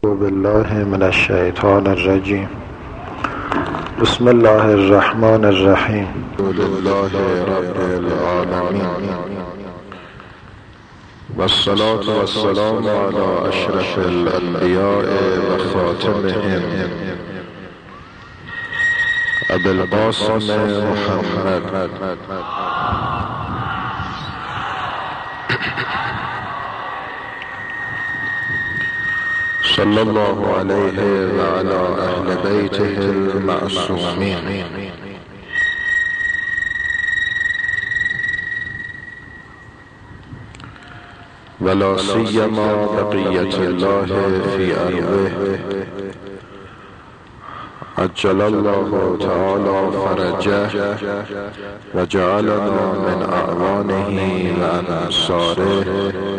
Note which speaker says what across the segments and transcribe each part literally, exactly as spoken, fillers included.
Speaker 1: بالله من الشیطان الرجیم. بسم الله الرحمن الرحیم. لله رب العالمین والصلاة والسلام على اشرف الانبیاء و خاتمهم ابی القاسم محمد صلی الله علیه و علی اهل بیته المعصومین. ولا سیما بقیة الله فی ارضه عجل الله تعالی فرجه و جعلنا من اعوانه و انصاره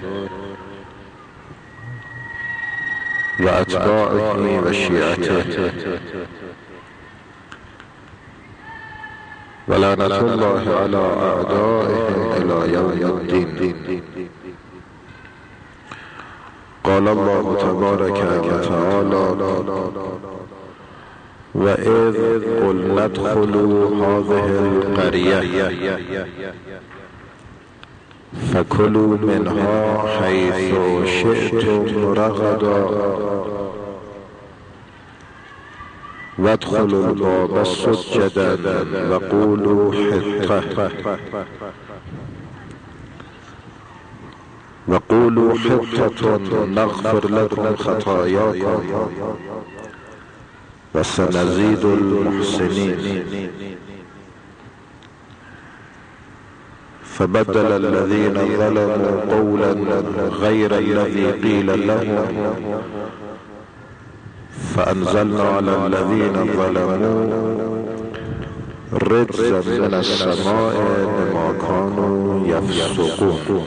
Speaker 1: و اتباعه و شیعته و لعنت الله علی اعدائهم الی یوم الدین. قال الله تبارک و تعالی و اذ قلنا ادخلوا هذه القریة فکلوا منها حیث شئتم رغدا وادخلوا الباب سجدا وقولوا حطة وقولوا حطة نغفر لكم خطاياكم وسنزيد المحسنين. فبدل الذين ظلموا قولا غير الذي قيل لهم فأنزلنا على الذين ظلموا رجزا من السماء بما كانوا يفسقون.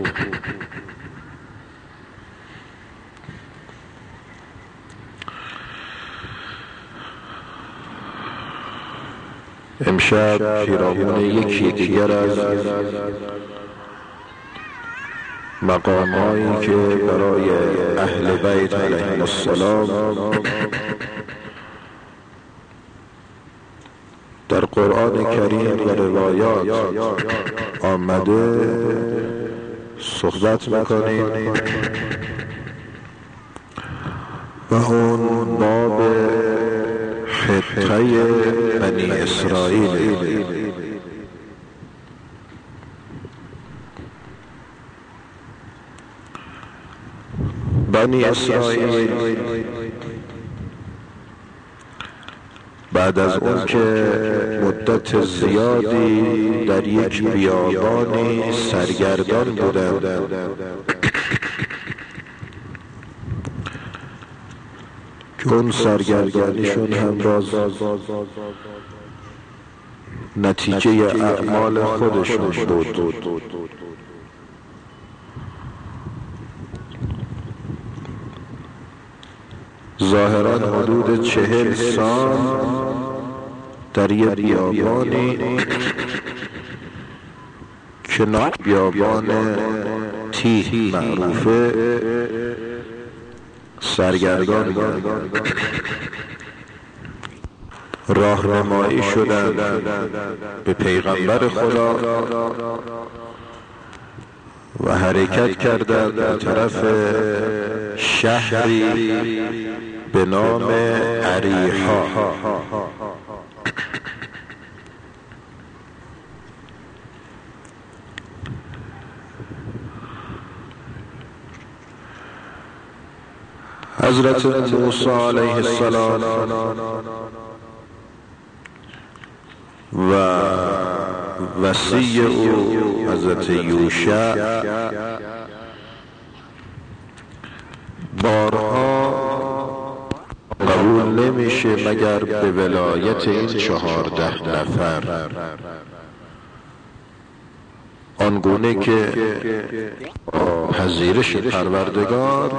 Speaker 1: امشب پیرامون یکی دیگر از مقامایی که برای اهل بیت علیهم السلام در قرآن کریم و روایات آمده صحبت میکنیم و اون باب حطه بنی اسرائیل. بنی اسرائیل بعد از اون که مدت زیادی در یک بیابانی سرگردان بودند که اون سرگردانیشون همراز نتیجه اعمال خودشون بود. ظاهرا حدود چهل سال در یک بیابانی که نام بیابان تیه معروفه سرگردان بود. راهنمایی شدند به پیغمبر خدا و حرکت کردند به طرف شهری به نام اریحا. حضرت موسی علیه السلام و وصی او حضرت یوشع بارها قبول نمیشه مگر به ولایت این چهارده نفر، آنگونه که پذیرش پروردگار،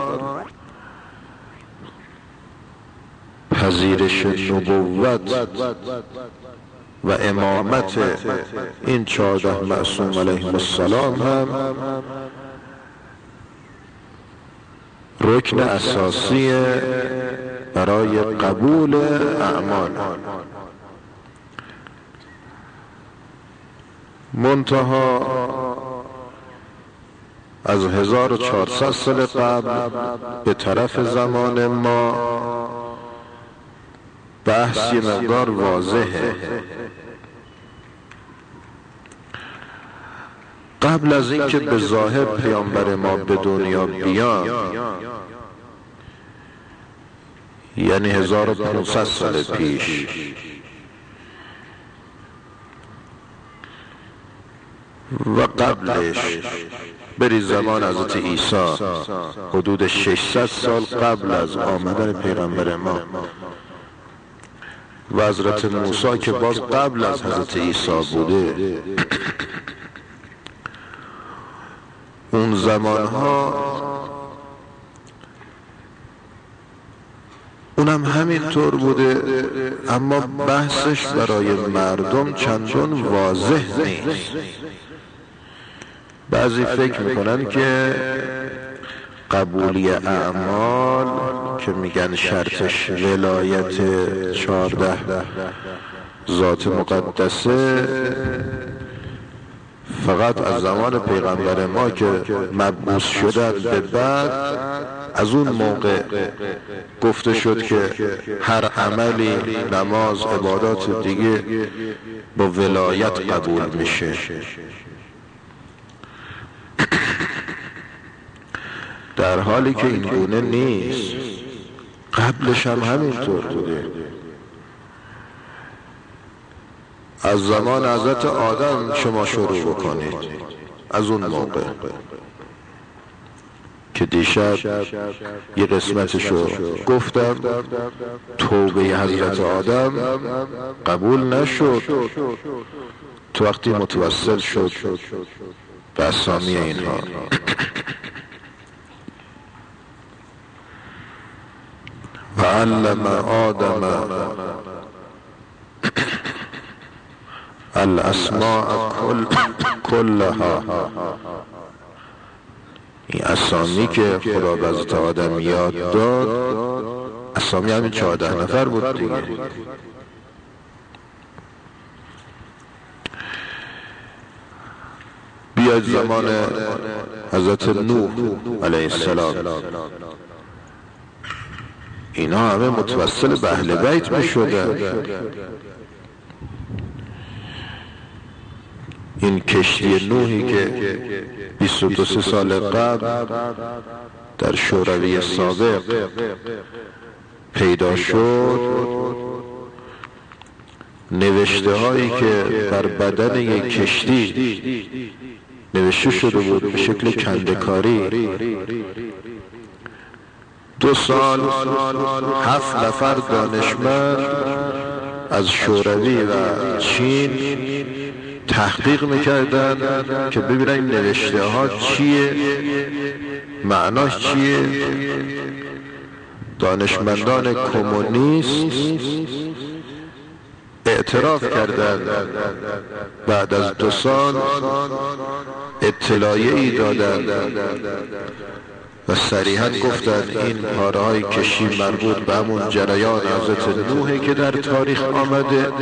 Speaker 1: پذیرش نبوت و امامت این چهارده معصوم علیهم السلام هم رکن اساسی برای قبول اعمال. منتها از هزار و چهارصد سال قبل به طرف زمان ما بحث یه مقدار واضحه. قبل از اینکه به ظاهر پیامبر ما به دنیا بیان، یعنی هزار و پانصد سال پیش، و قبلش بری زمان حضرت عیسی، حدود ششصد سال قبل از آمدن پیغمبر ما، و حضرت موسی که باز قبل از حضرت عیسی بوده، اون زمانها اونم همینطور بوده، اما بحثش برای مردم چندان واضح نیست. بعضی فکر میکنن که قبولی اعمال که میگن شرطش ولایت چهارده ذات مقدسه، فقط از زمان پیغمبر ما که مبعوث شدن به بعد، از اون موقع گفته شد که هر عملی، نماز، عبادات دیگه با ولایت قبول میشه. در حالی که این گونه نیست. قبلش هم همینطور بوده. از زمان حضرت آدم شما شروع بکنید، از اون موقع که دیشب یه قسمتشو گفتم، توبه حضرت آدم قبول نشد، تو وقتی متوسل شد به اسامی اینها. و علم آدم الاسماء کل کلها. این اسامی که خدا به حضرت آدم یاد داد، اسامی همین چهارده نفر بود دیگه. بیاید زمان حضرت نوح علیه السلام، اینا همه متوسل به اهل بیت می شدن. این کشتی نوحی که بیست و دو سال قبل در شوروی سابق پیدا شد، نوشته هایی که بر بدن یک کشتی نوشته شده بود به شکل کنده‌کاری، دو سال هفت نفر دانشمند از شوروی و چین تحقیق میکردن که ببینن این نوشته ها چیه، معناش چیه. دانشمندان کمونیست اعتراف کردند، بعد از دو سال اطلاعیه ای دادند و صریحاً گفتند این پاره های کشی مربوط به همون جریان حضرت نوحی که در تاریخ آمده،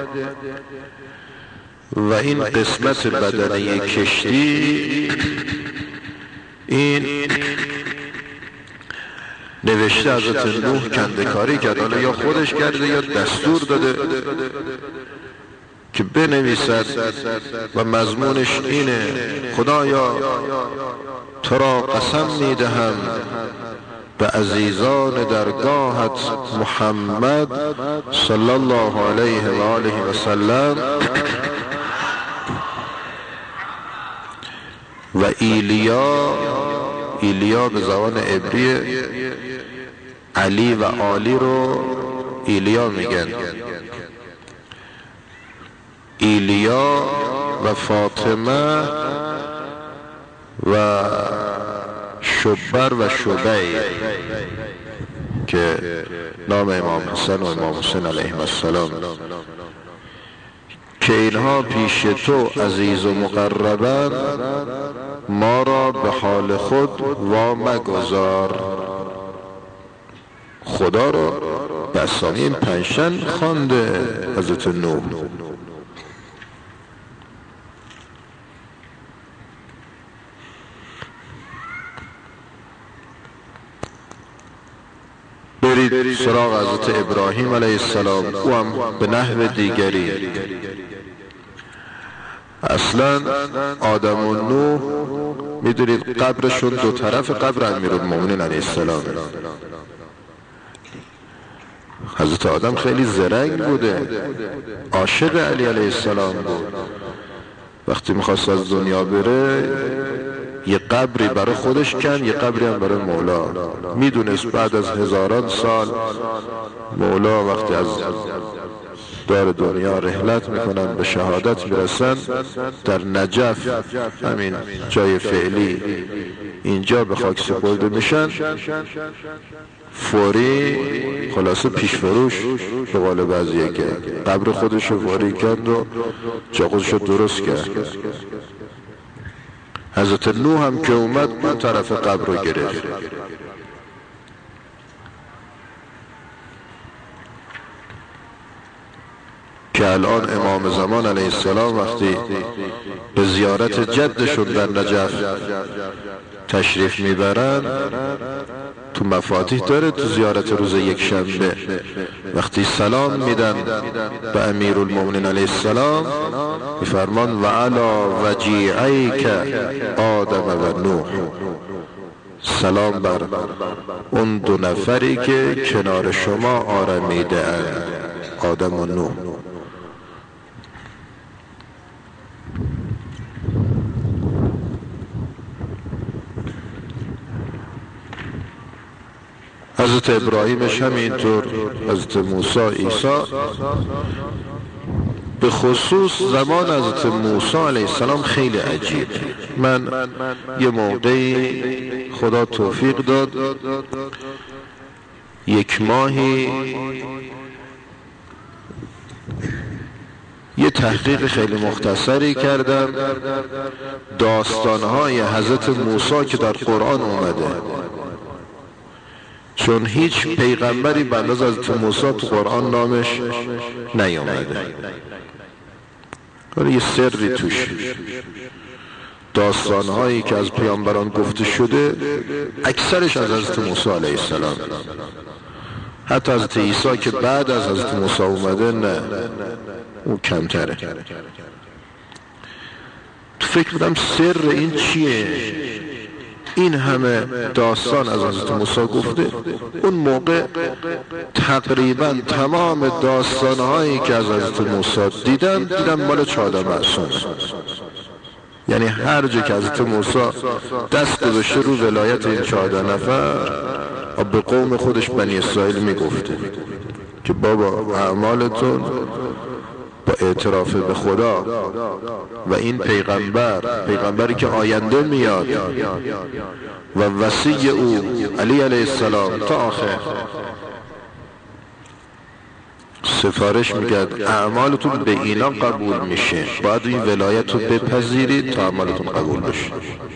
Speaker 1: و این قسمت بدنه کشتی این نوشته حضرت نوح کنده‌کاری کرد. حالا یا خودش کرده یا دستور داده که بنویسد و مضمونش اینه: خدایا تو را قسم میدهم به عزیزان درگاهت محمد صلی الله علیه و آله و سلم و ایلیا، ایلیا به زبان عبری علی و آلی رو ایلیا میگن، ایلیا و فاطمه و شبر و شبی که نام امام حسن و امام حسین علیهم السلام، که اینها پیش تو عزیز و مقربند، ما را به حال خود وامگذار. خدا را به اسامی این پنجتن خوانده حضرت نوح. برید سراغ حضرت ابراهیم علیه السلام، او هم به نحو دیگری. اصلا آدم و نوح میدونید قبرشون دو طرف قبر امیرالمومنین علیه السلام. حضرت آدم خیلی زرنگ بوده، عاشق علی علیه السلام بود. وقتی میخواست از دنیا بره یه قبری برای خودش کن، یه قبری هم برای مولا. میدونست بعد از هزاران سال مولا وقتی از دار دنیا رحلت میکنن به شهادت میرسن در نجف، همین جای فعلی اینجا به خاک سپرده میشن، فوری خلاصه پیش فروش به قول بعضیه که قبر خودشو فوری کند و جا خودشو درست کرد. حضرت نوح هم که اومد اون طرف قبر رو گرفت. که الان امام زمان علیه السلام وقتی به زیارت جدشون در نجف تشریف میبرن، تو مفاتیح داره، تو زیارت روز یک شنبه وقتی سلام میدن به امیرالمومنین علیه السلام میفرمان و علی وجیعیک آدم و نوح، سلام بر اون دو نفری که کنار شما آرمیده اند، آدم و نوح. حضرت ابراهیمش همینطور، حضرت موسی، عیسی. به خصوص زمان حضرت موسی علیه السلام خیلی عجیب. من یه موقعی خدا توفیق داد یک ماهی یه تحقیق خیلی مختصری کردم داستانهای حضرت موسی که در قرآن اومده، چون هیچ پیغمبری به اندازه حضرت موسی تو قرآن نامش نیامده. یه سری توش، داستانهایی که از پیامبران گفته شده اکثرش از حضرت موسی علیه السلام. حتی حضرت عیسی که بعد از حضرت موسی اومده نه، اون کمتره. تو فکر بودم سر این چیه؟ این همه داستان از حضرت موسی گفته، اون موقع تقریبا تمام داستانهایی که از حضرت موسی دیدن دیدن مال چهارده معصوم. یعنی هر جا که حضرت موسی دست گذاشته رو ولایت این چهارده نفر، به قوم خودش بنی اسرائیل میگفته که بابا اعمالتون با اعتراف به خدا و این پیغمبر، پیغمبری که آینده میاد و وصی او علی علیه السلام تا آخر سفارش میکرد اعمالتون به اینا قبول میشه، باید این ولایت رو بپذیرید تا اعمالتون قبول بشه.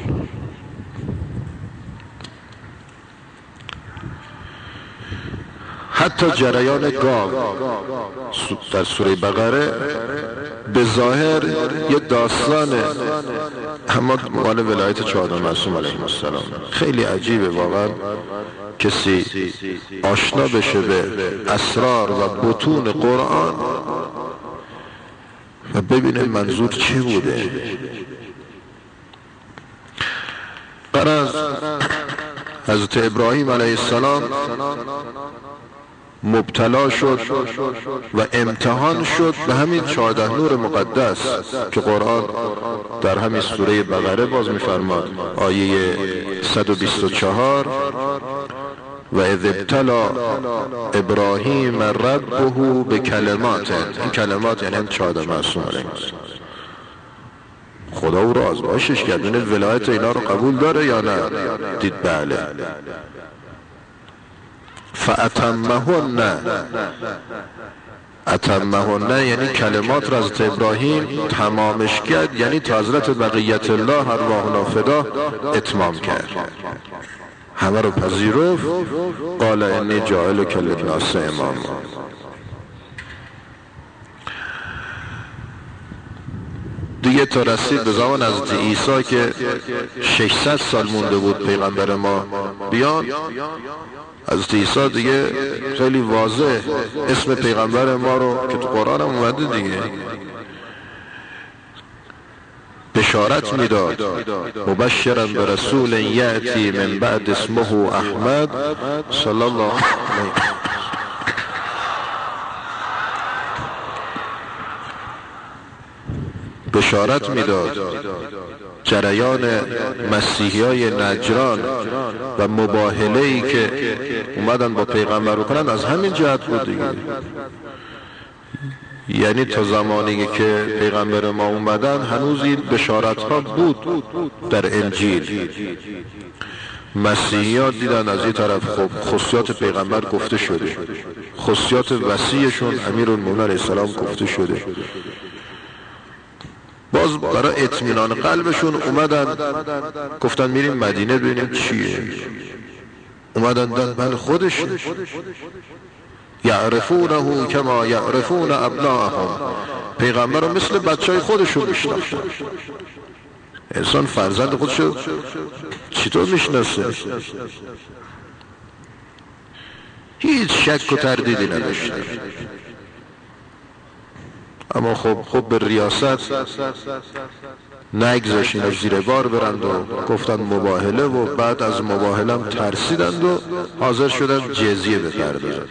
Speaker 1: حتی جریان گاو در سوره بقره به ظاهر یه داستانه، اما مال ولایت چهارده معصوم علیهم السلام. خیلی عجیبه واقعا کسی آشنا بشه به اسرار و بطون قرآن و ببینه منظور چی بوده. غرض حضرت ابراهیم علیه السلام مبتلا شد و امتحان شد به همین چهارده نور مقدس که قرآن در همین سوره بقره باز می‌فرماد، آیه صد و بیست و چهار و اذ ابتلا ابراهیم ربه به کلمات. این کلمات یعنی هم چهارده معصوم علیهم السلام. خدا او را آزمایشش کرد، این ولایت اینا رو قبول داره یا نه؟ دید بله. فاتمهن، اتمهن یعنی کلمات را حضرت ابراهیم تمامش کرد، یعنی تا حضرت بقیت الله ارواحنا فدا اتمام کرد. همه رو پذیرفت. قال انی جاعلک للناس اماما. دیگه تا رسید به زمان حضرت عیسی که ششصد سال مونده بود پیغمبر ما بیان، حضرت عیسی دیگه خیلی واضح اسم پیغمبر ما رو که تو قرآن هم اومده دیگه بشارت میداد، مبشرا به رسول یأتی من بعد اسمه احمد صلی الله علیه. بشارت میداد جریان مسیحی های نجران و مباهله‌ای که اومدن با پیغمبر رو کنن از همین جهت بود دیگه. یعنی تا زمانی که پیغمبر ما اومدن هنوز این بشارت ها بود در انجیل. مسیحی ها دیدن از این طرف خب خصوصیات پیغمبر گفته شده، خصوصیات وصیشون امیرالمومنین علیه السلام گفته شده، باز برای اطمینان قلبشون اومدن گفتن میریم مدینه ببینیم چیه. اومدن دن خودش یعرفونه کما یعرفون ابناءهم، پیغمبر رو مثل بچه های خودشون میشناسن. انسان فرزند خودشو چطور میشناسه؟ هیچ شک و تردیدی نداشته. اما خب خب به ریاست نگذاشت اینا زیر بار برند و گفتن مباهله، و بعد از مباهله هم ترسیدند و حاضر شدن جزیه بپردازند.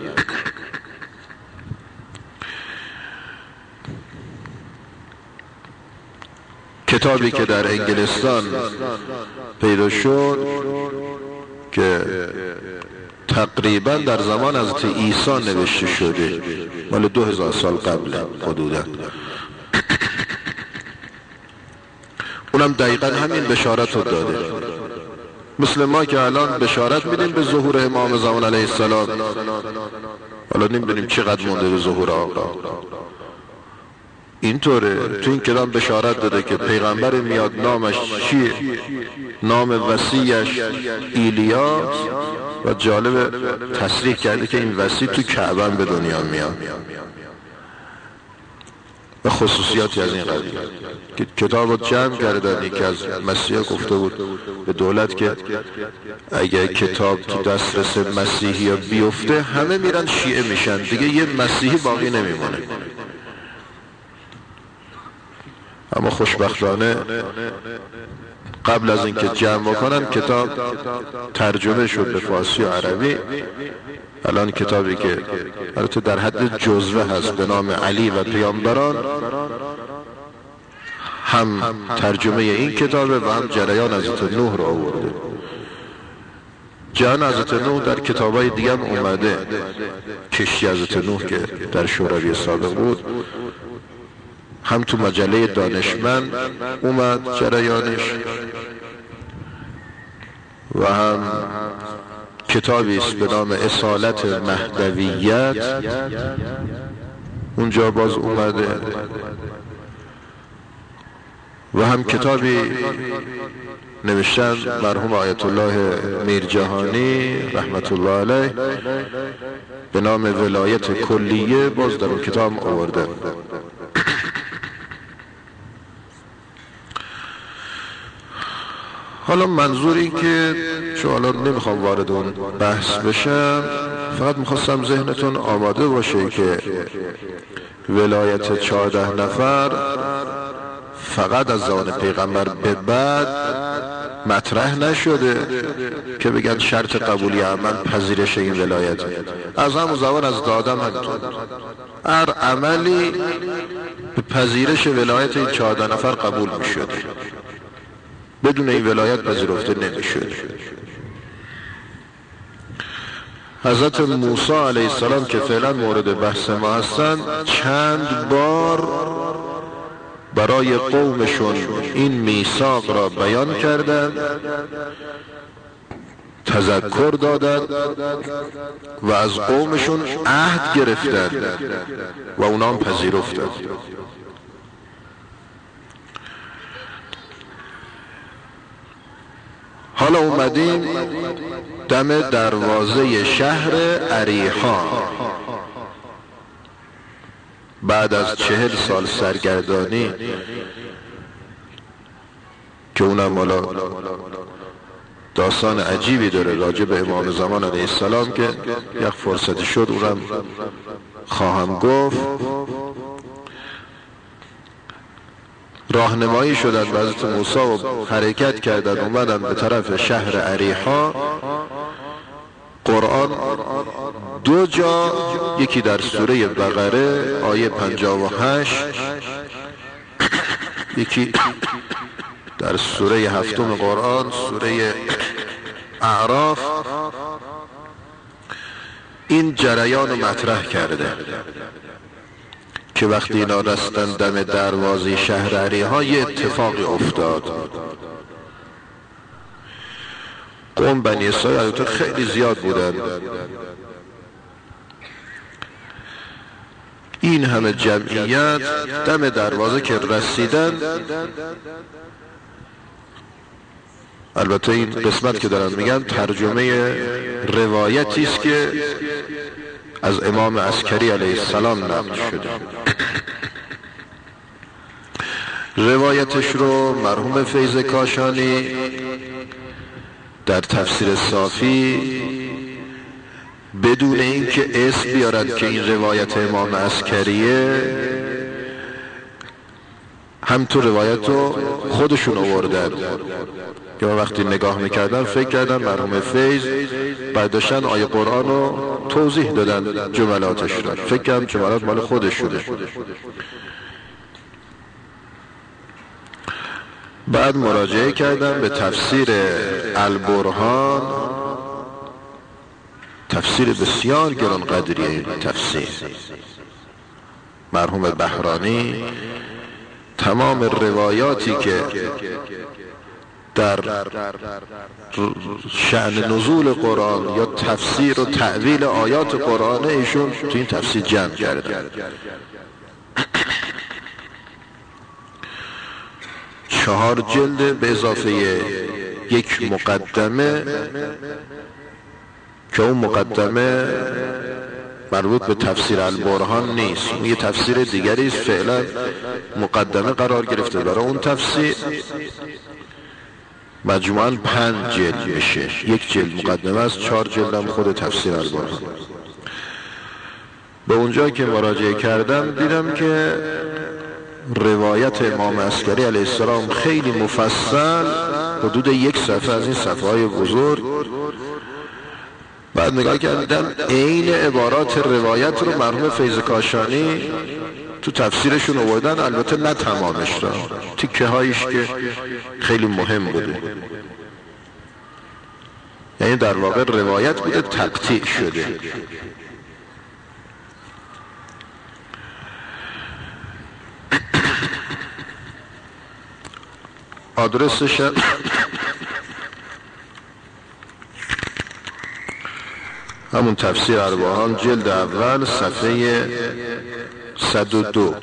Speaker 1: کتابی که در انگلستان پیدا شد که تقریبا در زمان حضرت عیسی نوشته شده، مال دو هزار سال قبل حدودا، اونم دقیقا همین بشارت رو داده. مثل ما که الان بشارت میدیم به ظهور امام زمان علیه السلام، حالا نمیدونیم چقدر مونده به ظهور آقا. اینطوره تو این کلام بشارت داده که پیغمبر میاد، نامش چیه؟ نام وصیش ایلیا، و جالب تصریح کرده که این وصی تو کعبه به دنیا میاد و خصوصیاتی از این قبیل. کتاب رو جمع کردن. یکی از مسیحا گفته بود به دولت که اگه کتاب تو دسترس مسیحی ها بیفته همه میرن شیعه میشن، دیگه یه مسیحی باقی نمیمونه. اما خوشبختانه قبل از اینکه جمع کنن کتاب ترجمه شد به فارسی و عربی. الان کتابی که البته در حد جزوه هست به نام علی و پیامبران، هم ترجمه این کتابه و هم جریان حضرت نوح رو آورده. جریان حضرت نوح در کتابای دیگه هم اومده، کشتی حضرت نوح که در شوروی سابق بود، هم تو مجله دانشمند اومد جریانش، و هم کتابی است به نام اصالت مهدویت، اونجا باز اومده، و هم کتابی نوشتن مرحوم آیت الله میرجهانی رحمت الله علیه به نام ولایت کلیه، باز در اون کتاب آورده. حالا منظور این که چون حالا نمیخوام وارد اون بحث بشم، فقط میخواستم ذهنتون آماده باشه که ولایت چهارده نفر فقط از زمان پیغمبر به بعد مطرح نشده که بگن شرط قبولی عمل پذیرش این ولایت. از همون زمان از آدم همینطور هر عملی به پذیرش ولایت این چهارده نفر قبول میشد، بدون این ولایت پذیرفته نمیشد. حضرت موسی علیه السلام که فعلا مورد بحث ما هستن چند بار برای قومشون این میثاق را بیان کردند، تذکر دادند و از قومشون عهد گرفتند و اونا هم پذیرفتند. حالا اومدیم دم دروازه شهر اریحا. بعد از چهل سال سرگردانی که اونم حالا داستان عجیبی داره راجع به امام زمان علیه السلام که یک فرصتی شد اونم خواهم گفت. راهنمایی شدن به حضرت موسی و حرکت کردن اومدن به طرف شهر اریحا. قرآن دو جا، یکی در سوره بقره آیه پنجاه و هشت، یکی در سوره هفتم قرآن سوره اعراف، این جریان رو مطرح کرده که وقتی اینا رسیدن دم دروازه شهر اریحا یه اتفاقی افتاد. قوم بنی اسرائیل البته خیلی زیاد بودن، این همه جمعیت دم دروازه که رسیدن، البته این قسمت که دارم میگم ترجمه روایتی است که از امام عسکری علیه السلام نقل شده. روایتش رو مرحوم فیض کاشانی در تفسیر صافی بدون اینکه اسم بیارد که این روایت امام عسکریه، هم تو روایت رو خودشون آوردن که من وقتی نگاه میکردم فکر کردم مرحوم فیض برداشتن آیه قرآن رو توضیح دادن جملاتش رو، فکر کردم جملات مال خودشونه. بعد مراجعه کردم به تفسیر البرهان، تفسیر بسیار گرانقدریه این تفسیر، مرحوم بهرانی تمام روایاتی که در شأن نزول قرآن یا تفسیر و تعویل آیات قرآن ایشون تو این تفسیر جمع کرده. چهار جلد به اضافه یک مقدمه که اون مقدمه مربوط به تفسیر البرهان نیست، اون یه تفسیر دیگری است، فعلا مقدمه قرار گرفته برای اون تفسیر. مجموعاً پنج جلد میشه، یک جلد مقدمه است، چهار جلد هم خود تفسیر البرهان. به اونجا که مراجعه کردم دیدم که روایت امام عسکری علیه السلام خیلی مفصل، حدود یک صفحه از این صفحه های بزرگ. بعد نگاه کردم عین عبارات روایت رو مرحوم فیض کاشانی تو تفسیرشون آوردن، البته نه تمامش را، تیکه هایش که خیلی مهم بوده، یعنی در واقع روایت بوده تقطیع شده. آدرسش همون تفسیر البرهان جلد اول صفحه صد و دو.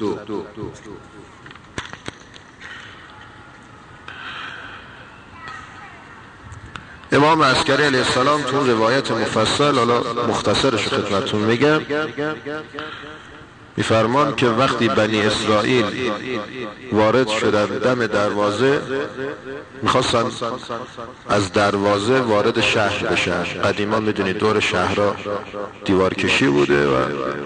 Speaker 1: امام عسکری علیه السلام تو روایت مفصل، حالا مختصرش رو خدمتتون میگم، میفرمان که وقتی بنی اسرائیل وارد شدن دم دروازه، میخواستن از دروازه وارد شهر بشن. قدیما میدونید دور شهرها دیوار کشی بوده و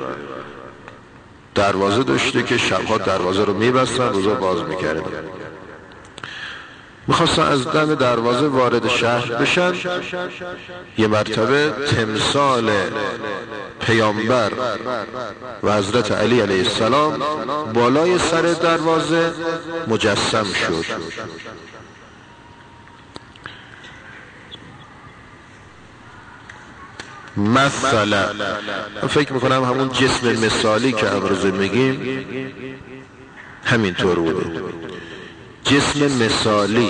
Speaker 1: دروازه داشته که شبها دروازه رو میبستن، روزا باز میکردن. میخواستن از دم دروازه وارد شهر بشن، یه مرتبه تمثال پیامبر و حضرت علی علیه السلام بالای سر دروازه مجسم شد. مثلا فکر میکنم همون جسم مثالی که امروز میگیم همینطور بوده، جسم مثالی.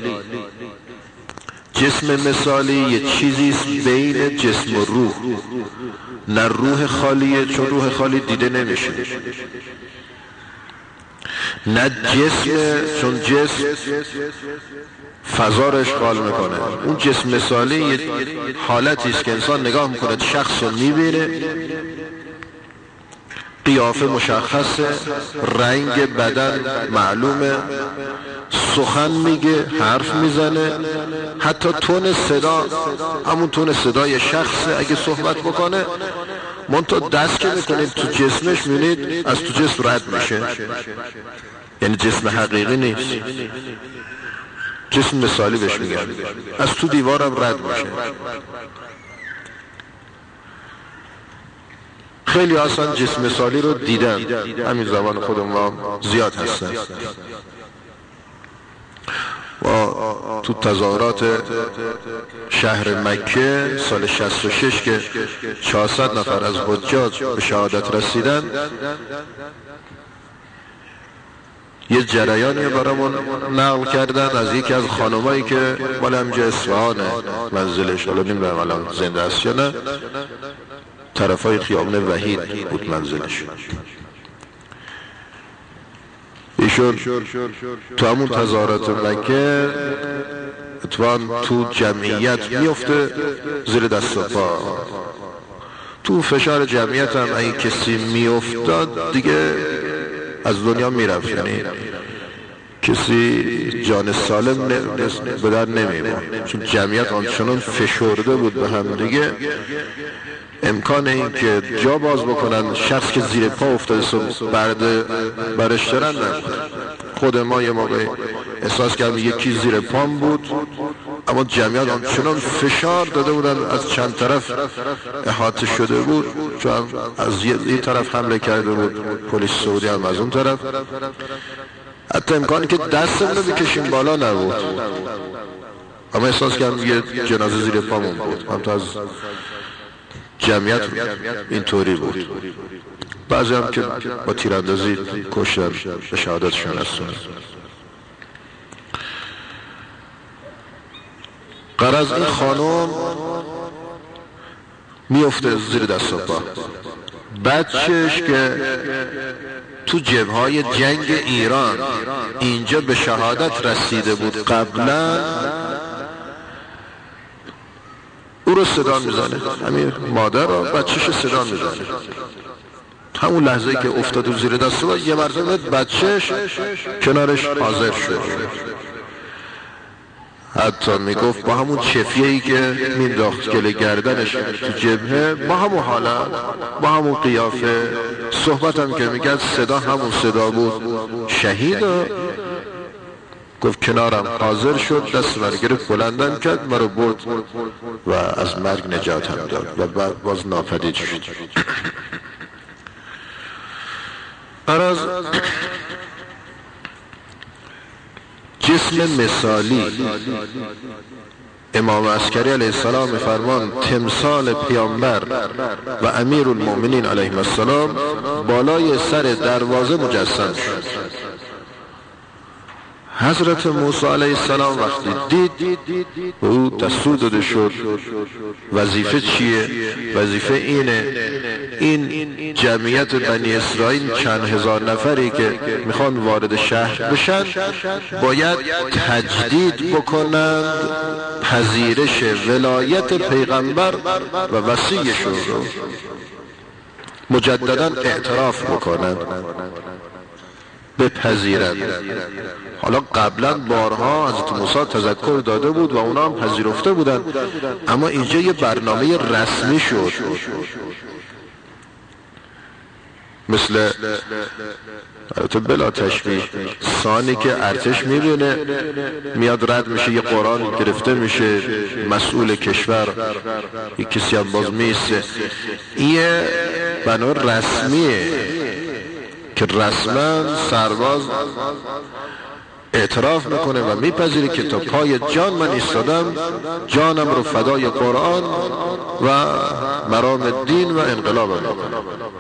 Speaker 1: جسم مثالی یه چیزیست بین جسم و روح، نه روح خالیه، چون روح خالی دیده نمیشه. نه جسم، چون جسم فضا رو اشغال میکنه. اون جسم مثالی یه حالتی است که انسان نگاه میکنه شخص رو میبینه، قیافه مشخصه، رنگ بدن معلومه، سخن میگه، حرف میزنه، حتی تون صدا همون تون صدای شخصه اگه صحبت بکنه. منتها دست که میکنید تو جسمش میبینید از تو جسم رد میشه، یعنی جسم حقیقی نیست، جسم مثالی بهش میگن، از تو دیوارم رد میشه. خیلی آسان جسم مثالی رو دیدن، همین زمان خودم ما زیاد هستن. و تو تظاهرات شهر مکه سال شصت و شش که چهارصد نفر از حجاج به شهادت رسیدن، یه جریانی برامون نقل کردن از یکی از خانمایی که مال همجا اصفهان منزلش، حالا نمیدونم الان زنده است یا نه، طرفای خیابان وحید بود منزلش. ایشون تو همون تظاهرات مکه اتوان تو جمعیت میفته زیر دست و پا، تو فشار جمعیت هم اگه کسی میافتاد دیگه از دنیا میرفت، یعنی کسی جان سالم به در نمیمون، چون جمعیت آنچنان فشرده بود به هم دیگه، امکان این که جا باز بکنن شخص که زیر پا افتاده برد برش دارن نبود. خود ما یه موقع احساس کردیم یکی زیر پام بود، اما جمعیت آنچنان فشار داده بودن از چند طرف احاطه شده بود، چون از یه طرف حمله کرده بود پلیس سعودی، هم از اون طرف، حتی امکانی که دستمون رو بکشیم بالا نبود، اما احساس کردم یه جنازه زیر پامون بود. هم تا از جمعیت اینطوری بود. بعضی هم که با تیراندازی کشتن به شهادتشون رسوندن. غرض این خانم میفته زیر دست و پا، بچهش که تو جبهه‌های جنگ ایران اینجا به شهادت رسیده بود قبلا، او رو صدا میزنه، همین مادر رو بچهش صدا میزنه. همون لحظه که افتاد و زیر دست و یه مرتبه بچهش کنارش حاضر شد، حتی میگفت با همون چفیه‌ای که مینداخت گل گردنش تو جبهه، با همون حالت، با همون قیافه، صحبت هم که میگه صدا همون صدا بود. شهید گفت کنارم حاضر شد، دست من گرفت بلندم کرد، مرا برد و از مرگ نجات هم داد و بعد باز ناپدید شد. عرض جسم مثالی امام عسکری علیه السلام فرمان تمثال پیامبر و امیر المؤمنین علیه السلام بالای سر دروازه مجسم شد. حضرت موسی علیه السلام وقتی دید و او دستور داده شد وظیفه چیه؟ وظیفه اینه این جمعیت بنی اسرائیل چند هزار نفری که میخوان وارد شهر بشن باید تجدید بکنند پذیرش ولایت پیغمبر و وصیشون رو مجددا اعتراف بکنند، بپذیرند. حالا قبلا بارها حضرت موسی تذکر داده بود و اونا هم پذیرفته بودن، اما اینجا یه برنامه رسمی شد، مثل البته بلا تشبیه ثانی که ارتش میبینه میاد رد میشه، یه قرآن گرفته میشه، مسئول کشور یک کسی هم باز میسته، این بنا رسمیه که رسما سرباز اعتراف میکنه و میپذیره که تا پای جان من ایستادم، جانم رو فدای قرآن و مرام دین و انقلاب میکنم.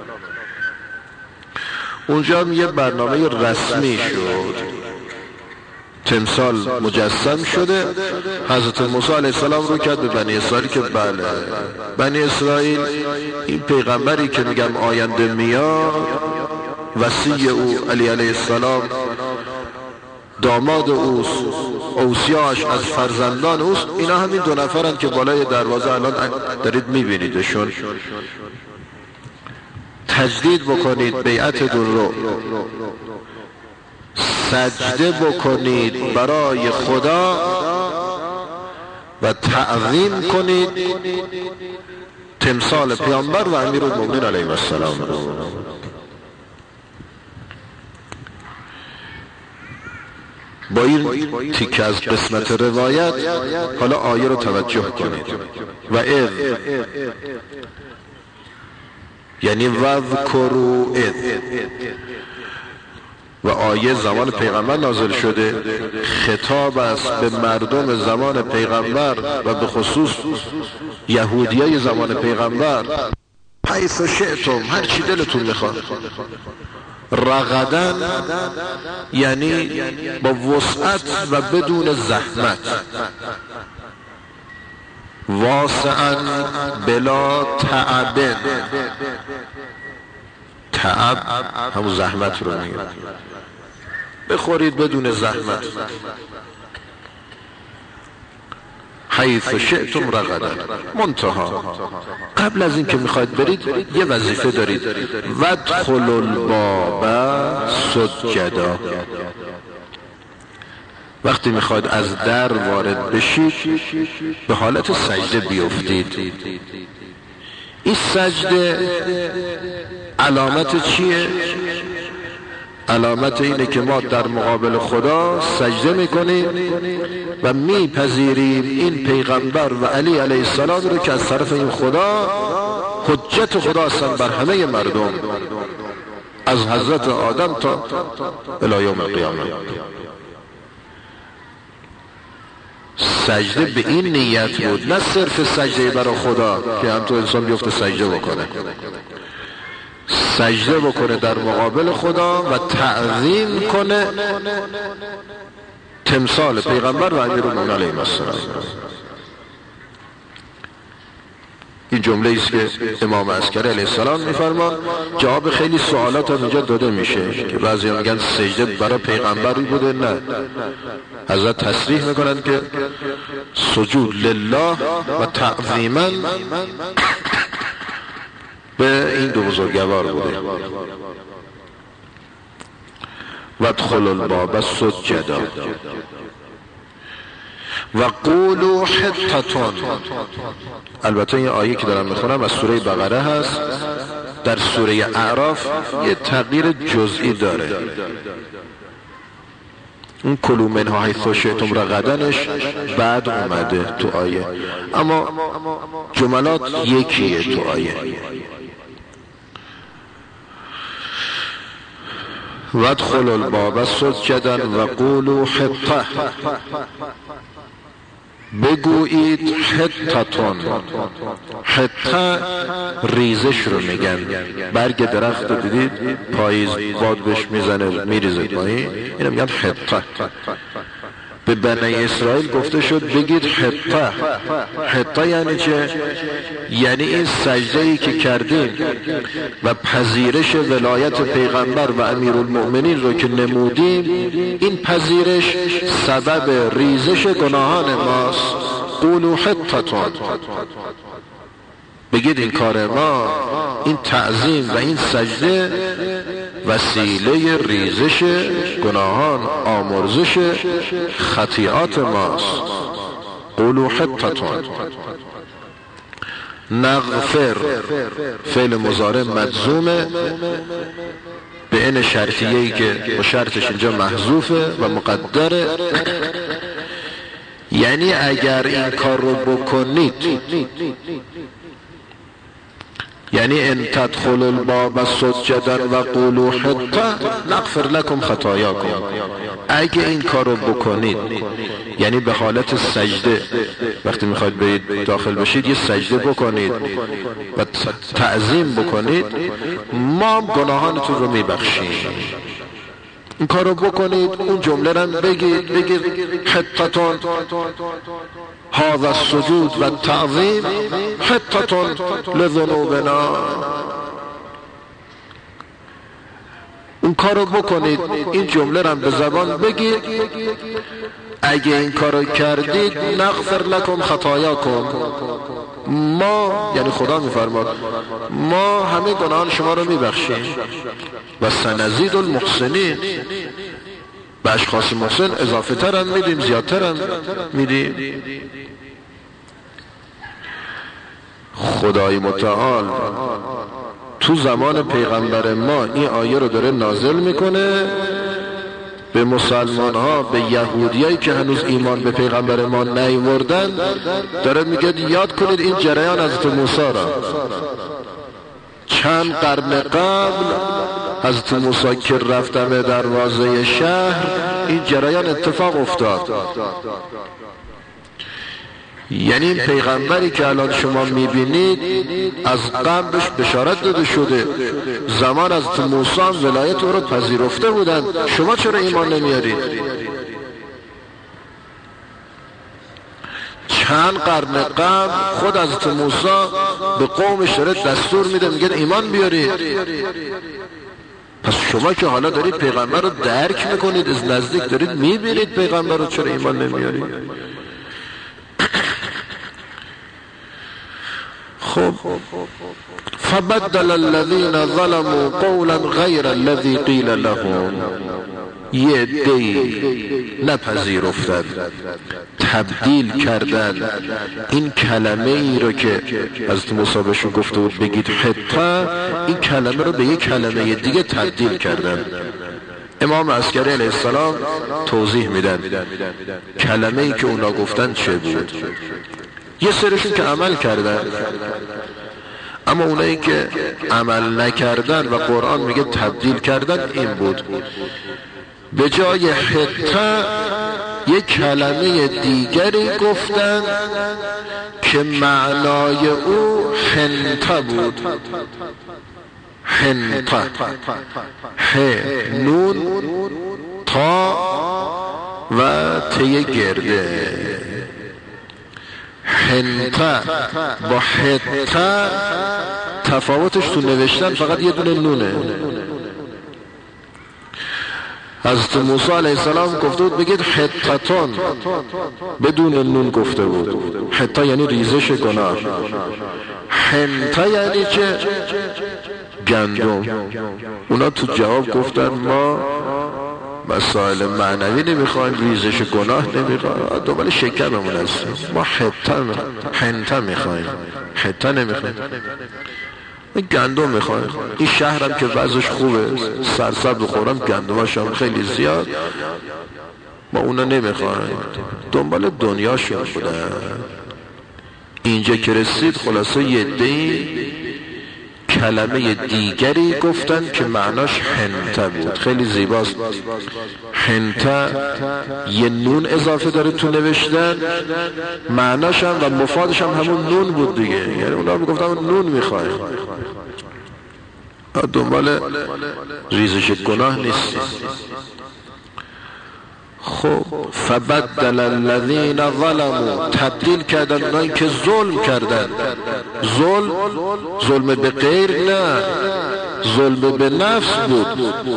Speaker 1: اونجا هم یه برنامه رسمی شد، تمثال مجسم شده. حضرت موسی علیه السلام رو کرد به بنی اسرائیل که بله بنی اسرائیل این پیغمبری که میگم آینده میاد، وصی او علی علیه السلام داماد اوست، اوصیاش از فرزندان اوست. اینا همین دو نفرن که بالای دروازه الان دارید میبینیدشون. تجدید بکنید بیعتتون رو، سجده بکنید برای خدا و تعظیم کنید تمثال پیامبر و امیرالمومنین علیه السلام. با این تیکه از قسمت روایت حالا آیه رو توجه کنید. و اذ یعنی وذکروا اذ، و آیه زمان پیغمبر نازل شده، خطاب است به مردم زمان پیغمبر و به خصوص یهودیای زمان پیغمبر. حیث شئتم، هر چی دلتون میخواد. رغدن یعنی با وسعت و بدون زحمت، واسعا بلا تعب. تعب همون زحمت رو میگه، بخورید بدون زحمت. حیث شئتم رغدن. منتها قبل از این که میخواید برید یه وظیفه دارید، وادخلوا الباب سجدا. وقتی میخواید از در وارد بشید به حالت سجده بیفتید. این سجده علامت چیه؟ علامت اینه که ما در مقابل خدا سجده میکنیم و میپذیریم این پیغمبر و علی علیه السلام رو که از طرف این خدا حجت خدا هستن بر همه مردم، از حضرت آدم تا الی یوم القیامه. سجده به این نیت بود، نه صرف سجده برای خدا که هم تو انسان بیفته سجده بکنه، سجده بکنه در مقابل خدا و تعظیم کنه تمثال پیغمبر و امیرالمومنین علیه السلام. این جمله است که امام عسکری علیه السلام میفرمان. جواب خیلی سوالات هم اینجا داده میشه که بعضی هم میگن سجده برای پیغمبری بوده، نه، حضرت تصریح میکنن که سجود لله و تعظیما به این دو بزرگوار بوده. وادخلوا الباب سجدا و قولوا حطة. البته این آیه که دارم میخونم از سوره بقره هست. در سوره اعراف یه تغییر جزئی داره. اون کلوا منها حیث شئتم رغدنش بعد اومده تو آیه، اما جملات یکیه تو آیه. وادخلوا الباب سجدا و قولوا حطة. بگویید حطتون. حطه ریزش رو میگن. برگ درخت رو دیدید پاییز باد بهش میزنه میریزه پایین، اینو میگن حطه. به بنی اسرائیل گفته شد بگید حطه. حطه یعنی چه؟ یعنی این سجده‌ای که کردیم و پذیرش ولایت پیغمبر و امیرالمؤمنین رو که نمودیم، این پذیرش سبب ریزش گناهان ماست. قولوا حطة. بگید این کار ما، این تعظیم و این سجده وسیله ریزش گناهان، آمرزش خطیئات ماست. قولوا حطة. نغفر فعل مضارع مجزومه به این شرطیه‌ای که با شرطش اینجا محذوفه و مقدره. یعنی اگر این کار رو بکنید، یعنی ان تدخلوا الباب سجدا و قولوا حطة نغفر لكم خطاياكم. اگه این کار رو بکنید، یعنی به حالت سجده وقتی میخواید برید داخل بشید یه سجده بکنید و تعظیم بکنید، ما گناهانتون رو میبخشیم. این کار رو بکنید، اون جمله رو بگید، بگید حطتون هذا السجود و تعظیم حطتون لذنوبنا. اون کارو بکنید، این جمله رو به زبان بگید، اگه این کارو کردید نغفر لکم خطایاکم، ما یعنی خدا میفرماد ما همه گناهان شما رو میبخشیم و سنزید المحسنین، به اشخاص محسن اضافه تر هم میدیم، زیادتر هم میدیم. خدای متعال تو زمان پیغمبر ما این آیه رو داره نازل میکنه به مسلمان ها، به یهودیایی که هنوز ایمان به پیغمبر ما نیاوردن، داره میگه یاد کنید این جریان حضرت موسی را. چند قرن قبل حضرت موسی که رفتن به دروازه شهر، این جریان اتفاق افتاد. یعنی این پیغمبری که الان شما میبینید از قبل بهش بشارت داده شده، زمان از موسی ولایت او رو پذیرفته بودن، شما چرا ایمان نمیارید؟ چند قرن قبل خود حضرت موسی به قومش داره دستور میده، میگه ایمان بیارید. پس شما که حالا دارید پیغمبر رو درک میکنید، از نزدیک دارید میبینید پیغمبر رو، چرا ایمان نمیارید؟ خب فبدل الذين ظلموا قولا غیر الذي قیل لهم، یه دی نپذیرفتند، تبدیل کردن این کلمه ای رو که حضرت موسی بهشون گفته بود بگید حتی، این کلمه رو به یک کلمه دیگه تبدیل کردن. امام عسکری علیه السلام توضیح میدن کلمه ای که اونا گفتن چه بود. یه سرشون که عمل کردن، اما اونایی که عمل نکردن و قرآن میگه تبدیل کردن این بود، به جای حتی یک کلمه دیگری گفتن که معنای او حنطه بود. حنطه، ح نون تا و ته گرده. حنطه با حته تفاوتش تو نوشتن فقط یه دونه نونه. حضرت موسی علیه السلام گفته بود بگید حتتون، بدون نون گفته بود. حته یعنی ریزش گناه، حنطه یعنی چه؟ گندم. اونا تو جواب گفتن ما مسائل معنوی نمیخوایم، ریزش گناه نمیخوایم، دوباره شکممون هستیم، ما حته حنطه میخوایم، حته نمیخوایم، گندم میخوایم. این شهرم که وضعش خوبه، سرسبز بخورم، گندماش هم خیلی زیاد، ما اونا نمیخوایم، دنبال دنیاشون بودن. اینجا که رسید خلاصه یه دی کلمه دیگری گفتن که معناش حنطه بود. خیلی زیباست. حنطه یه نون اضافه داره تو نوشتن، معناش هم و مفادش هم همون نون بود دیگه، یعنی اونا میگفتن نون میخوایم، دنبال ریزش گناه نیست. خب فبدل الذین ظلموا، تبدیل کردن اونایی که ظلم کردن. ظلم ظلم به غیر نه، ظلم به نفس بود.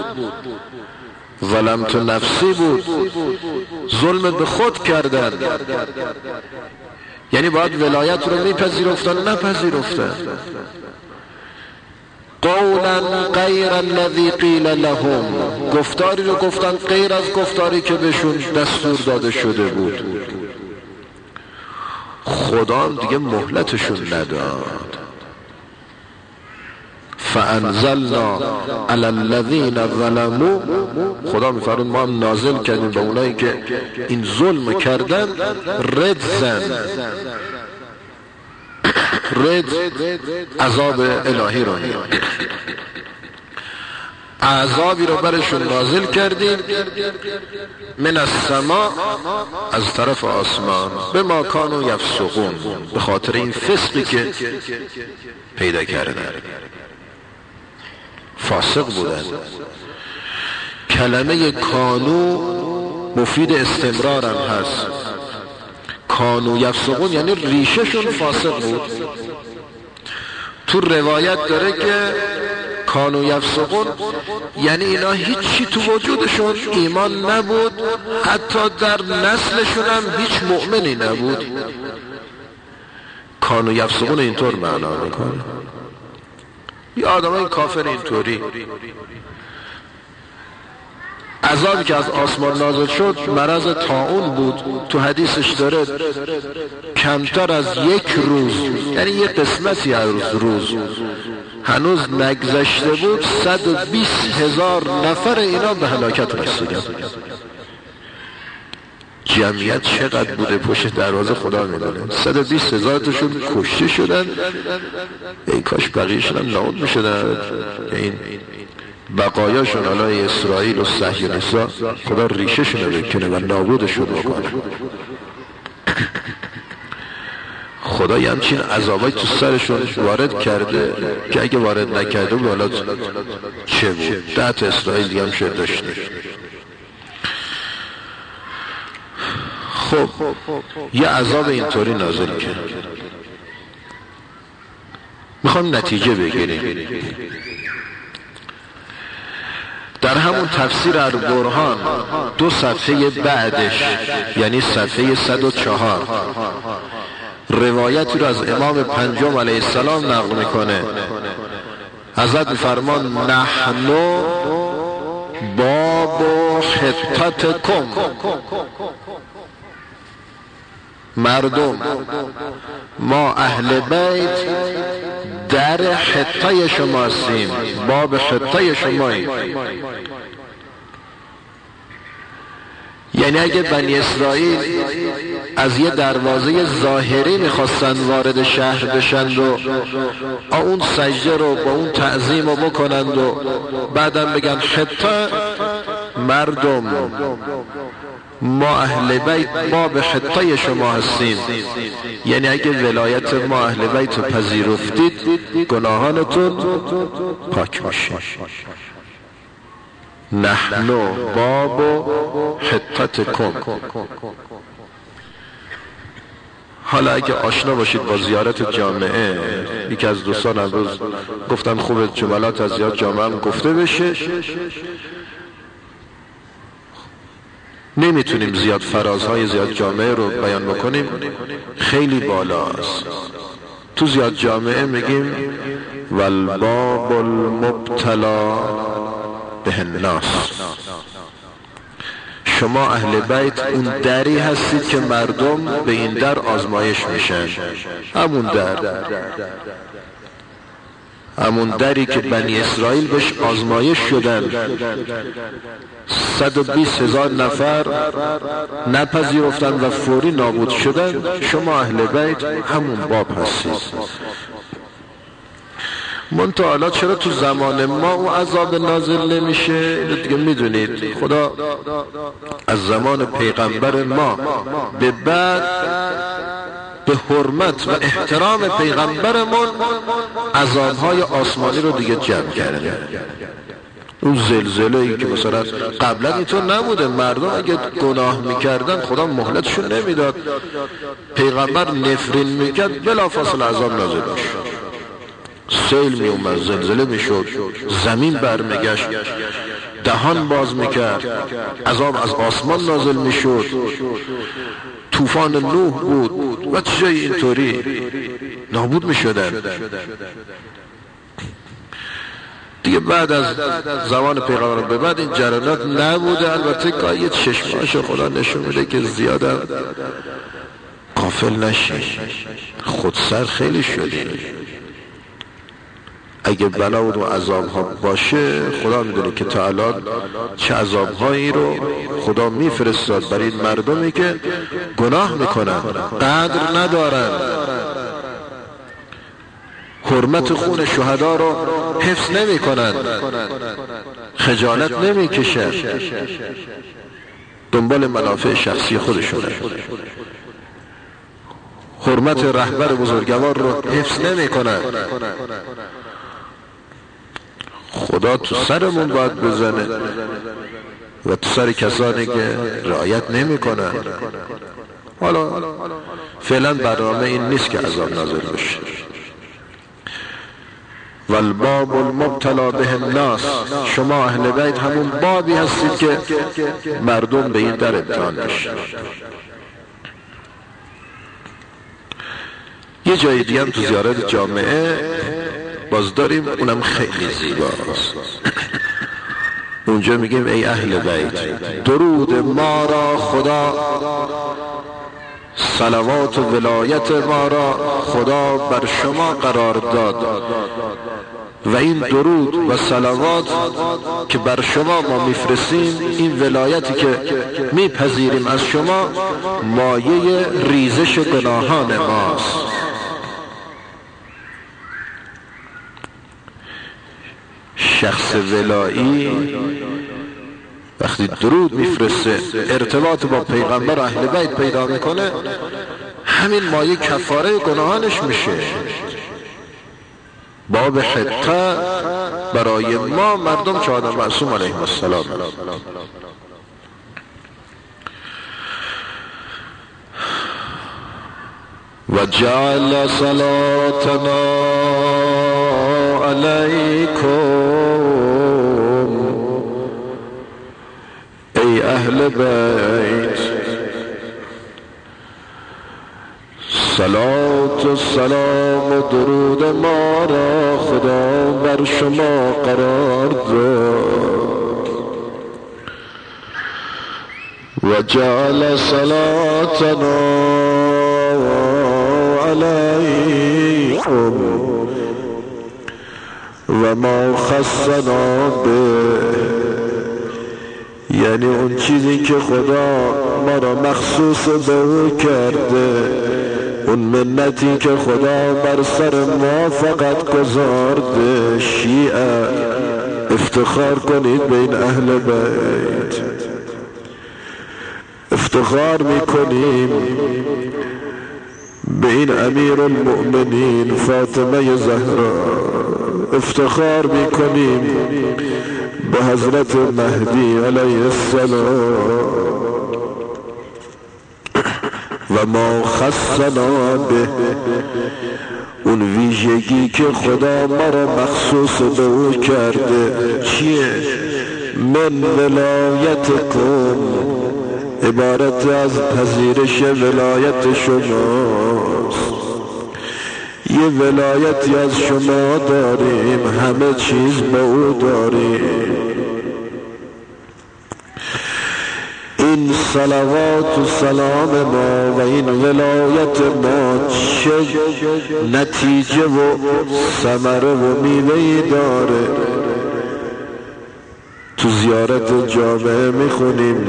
Speaker 1: ظلمت نفسی بود، ظلم به خود کردن، یعنی باید ولایت رو میپذیرفتن، نپذیرفتن. قولا غیر الذی قیل لهم، گفتاری رو گفتن غیر از گفتاری که بهشون دستور داده شده بود. خدا دیگه مهلتشون نداد. فانزلنا علی الذین ظلموا، خدا میفرمود ما هم نازل کردیم به اونایی که این ظلم کردن رجزا، رد عذاب الهی رو، عذابی رو برشون نازل کردیم من السما، از طرف آسمان، به ما کانوا یفسقون، به خاطر این فسقی که پیدا کردن، فاسق بودن. کلمه کانو مفید استمرار هم هست. کانو یفسقون یعنی ریشهشون فاسق بود. تو روایت داره که کانو یفسقون یعنی اینا هیچی تو وجودشون ایمان نبود، حتی در نسلشون هم هیچ مؤمنی نبود. کانو یفسقون اینطور معنا میکنه یه آدمای کافر اینطوری. عذابی که از آسمان نازل شد مرض طاعون بود، تو حدیثش داره کمتر از یک روز، یعنی یه قسمتی از روز هنوز نگذشته بود، صد و بیست هزار نفر اینا به هلاکت رسیدن. جمعیت چقدر بوده پشت دروازه خدا میدونه. صد و بیست هزار تاشون کشته شدن، این کاش بقیه‌شون هم نابود میشدن. این بقایاشون علای اسرائیل و صهیونیست‌ها خدا ریشه‌شون رو بکنه و نابودشون بکنه. خدا یه همچین عذابای تو سرشون وارد کرده که اگه وارد نکرده بود حالا چه بود؟ ده تا اسرائیل دیگه هم شد داشته. خب یه عذاب اینطوری نازل کرد. میخوام نتیجه بگیریم. در همون تفسیر البرهان دو صفحه بعدش، یعنی صفحه صد و چهار، روایتی رو از امام پنجم علیه السلام نقل میکنه. حضرت میفرمان نحنو باب حطتکم، مردم ما اهل بیت در حطه شما هستیم، باب حطه شماییم. یعنی اگه بنی اسرائیل از یه دروازه ظاهری میخواستن وارد شهر بشند و اون سجده رو با اون تعظیم رو بکنند و بعدم بگن حطه، مردم ما اهل بیت ما به حطه شما هستیم، یعنی اگه ولایت ما اهل بیت رو پذیرفتید گناهانتون پاک میشه. نحنو باب حطتکم. حالا اگه آشنا باشید با زیارت جامعه، یکی از دوستان امروز گفتن خوب جملات از زیارت جامعه هم گفته بشه. نمیتونیم زیاد فرازهای زیاد جامعه رو بیان بکنیم، خیلی بالاست. تو زیاد جامعه میگیم والباب المبتلا به الناس، شما اهل بیت اون دری هستید که مردم به این در آزمایش میشن. همون در همون دری که بنی اسرائیل بهش آزمایش شدن، صد و بیست هزار نفر نپذیرفتن و فوری نابود شدن. شما اهل بیت همون باب هستید. منتها حالا چرا تو زمان ما اون عذاب نازل نمیشه؟ دیگه میدونید خدا از زمان پیغمبر ما به بعد به حرمت و احترام پیغمبرمون عذابهای آسمانی رو دیگه جمع کرده. اون زلزله ای که مثلا قبلا اینطور نبوده، مردم اگه گناه میکردن خدا مهلتشون نمیداد، پیغمبر نفرین میکرد بلافاصله عذاب نازل میشد. سیل می اومد، زلزله می شد، زمین برمیگشت، دهان باز میکرد، عذاب از آسمان نازل می شد، طوفان نوح بود و چیزای اینطوری نابود می شدن. دیگه بعد از زمان پیغمبر به بعد این جریانات نبوده. البته که چشماش خدا نشون میده که زیادم غافل نشی، خودسر خیلی شدی. اگه بلا و عذاب ها باشه خدا میدونه که تا الان چه عذاب هایی رو خدا میفرستاد برای این مردمی که گناه میکنن، قدر ندارن، حرمت خون شهدا رو حفظ نمی کنن، خجالت نمی کشن، دنبال منافع شخصی خودشونه، حرمت رهبر بزرگوار رو حفظ نمی کنن. خدا تو سرمون باید بزنه و تو سر کسانی که رعایت نمی کنن. حالا فعلا برنامه این نیست که عذاب نازل بشه. والباب المبتلا به الناس، شما اهل بیت همون بابی هستید که مردم به این در امتحان بشن. یه جای دیگه هم تو زیارت جامعه باز داریم، اونم خیلی زیباست. اونجا میگیم ای اهل بیت، درود ما را خدا، صلوات و ولایت ما را خدا بر شما قرار داد و این درود و صلوات که بر شما ما میفرستیم، این ولایتی که میپذیریم از شما، مایه ریزش گناهان ماست. شخص ولایی وقتی درود میفرسته، ارتباط با پیغمبر اهل بیت پیدا میکنه، همین مایه کفاره گناهانش میشه. باب حقه برای ما مردم که آدم معصوم علیه السلام. و جعل صلاتنا علیکم ای اهل بیت، صلات و سلام و درود ما را خدا بر شما قرار داد و جعل صلاتنا علیکم و ما خصنا به، یعنی اون چیزی که خدا ما را مخصوص به او کرده، اون منتی که خدا بر سر ما فقط گذارده. شیعه افتخار کنید به این اهل بیت، افتخار میکنیم به این امیر المؤمنین فاطمه زهرا، افتخار میکنیم به حضرت مهدی علیه السلام و ما خصنا به، اون ویژگی که خدا ما را مخصوص به او کرده. چیه؟ من ولایتکم، عبارت از پذیرش ولایت شماست. یه ولایتی از شما داریم، همه چیز به او داریم. این صلوات و سلام ما و این ولایت ما چه نتیجه و ثمره و میوه‌ای داره. تو زیارت جامعه میخونیم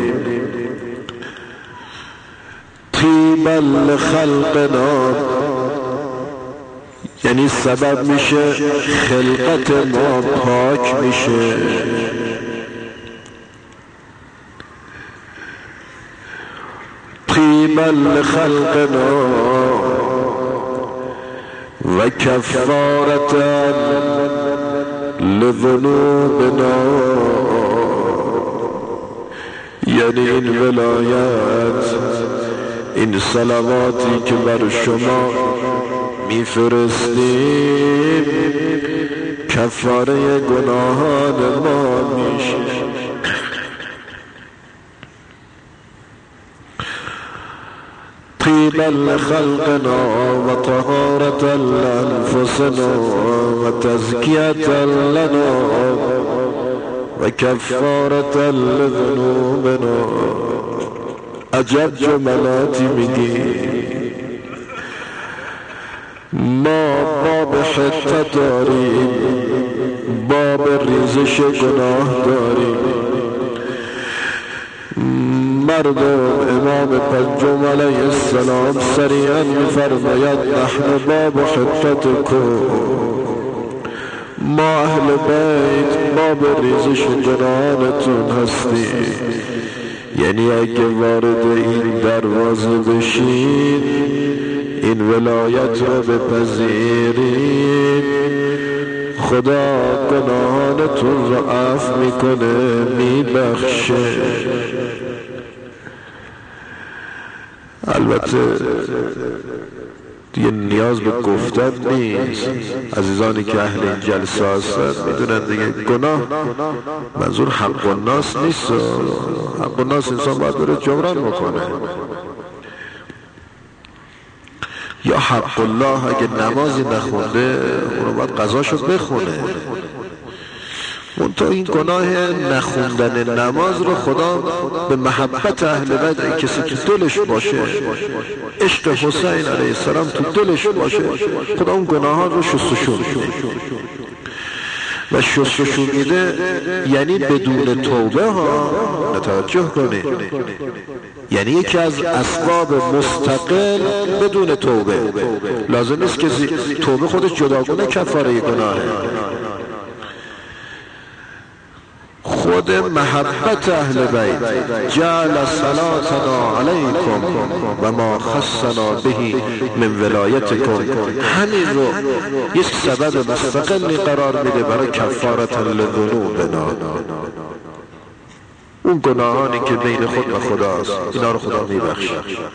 Speaker 1: طیبا لخلقنا، یعنی سبب میشه خلقت ما پاک میشه. طیبا لخلقنا و کفارتا لذنوبنا، یعنی این ولایت، این صلواتی که بر شما میفرستیم کفاره گناهان ما میشه. طیبا لخلقنا و طهارة لانفسنا و تزکیة لنا و کفارة لذنوبنا. عجب جملاتی میگی. ما باب حته داریم، باب ریزش گناه داریم. مردم امام پنجم علیه السلام سریعا میفرماید نحن باب حتتکم، ما اهل بیت باب ریزش گناهانتون هستیم. یعنی اگه وارد این دروازه بشین، این ولایت رو بپذیرید، خدا گناهانتون رو عفو میکنه، میبخشه. البته دیگه نیاز به گفتن نیست. عزیزانی که اهل این جلسه هستن میدونن دیگه گناه منظور حق الناس نیست. حق الناس انسان باید بره جبران بکنه، یا حق الله اگه نمازی نخونده اونو باید قضاشو بخونه. منتها این گناه نخوندن نماز رو خدا به محبت اهل بیت، این کسی تو دلش باشه، عشق حسین علیه السلام تو دلش باشه، خدا اون گناه ها رو شستشو میده. و شستشو میده یعنی بدون توبه ها. نتوجه کنید، یعنی یکی از اسباب مستقل بدون توبه. لازم نیست کسی توبه خودش جداگونه کفاره گناهه. خود محبت اهل بیت، جعل صلاتنا علیکم و ما خصنا بهی من ولایتکم، همین رو یک سبب مستقلی قرار میده برای کفارت لذنوبنا. اون گناهانی که بین خود و خداست اینا رو خدا میبخشه.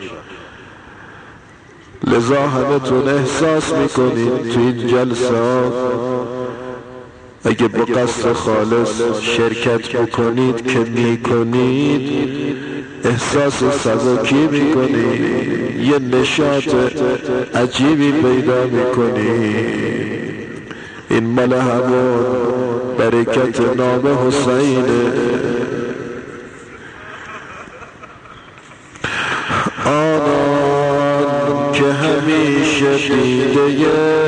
Speaker 1: لذا همتون احساس میکنید تو این جلسه ها اگه با قصد خالص شرکت بکنید که میکنید، احساس سبکی میکنید، یه نشاط عجیبی پیدا میکنید. این مال همون برکت نام حسینه. آنان که همیشه دیده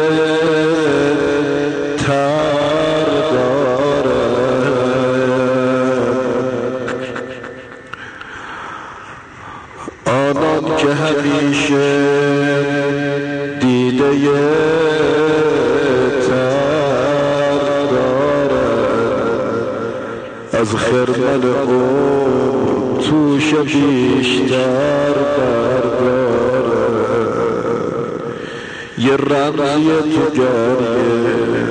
Speaker 1: که همیشه دیده تر دارد، از خرمن اون توش بیشتر بردارد. یه رمزی تو گریه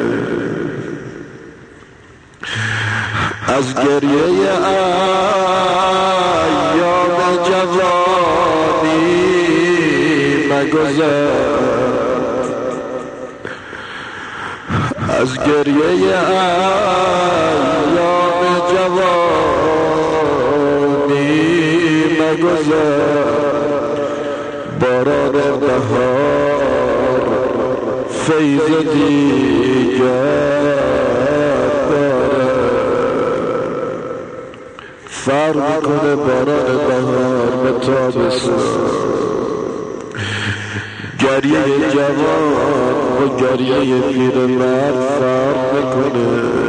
Speaker 1: از گریه ایام جوانی مگذر، از گریه ایام جوانی مگذر. باران بهار فیض دیگر داره، فرق میکنه باران بهار به تابستان. گریه جوان و گریه پیرمرد فرق میکنه.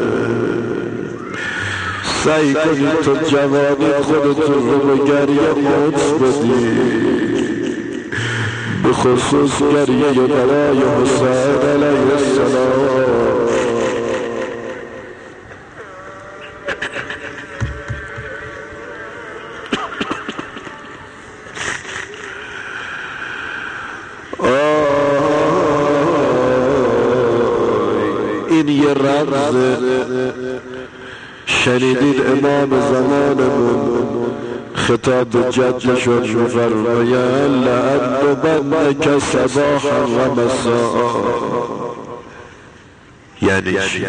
Speaker 1: سعی کنید تو جوانی خودتون رو به گریه قدس بدید، به خصوص گریه برای حسین علیه السلام. این یه رمز. شنیدید امام زمانمون خطاب به جدشون میفرماید لأدبنک صباحا و مساء. یعنی چی؟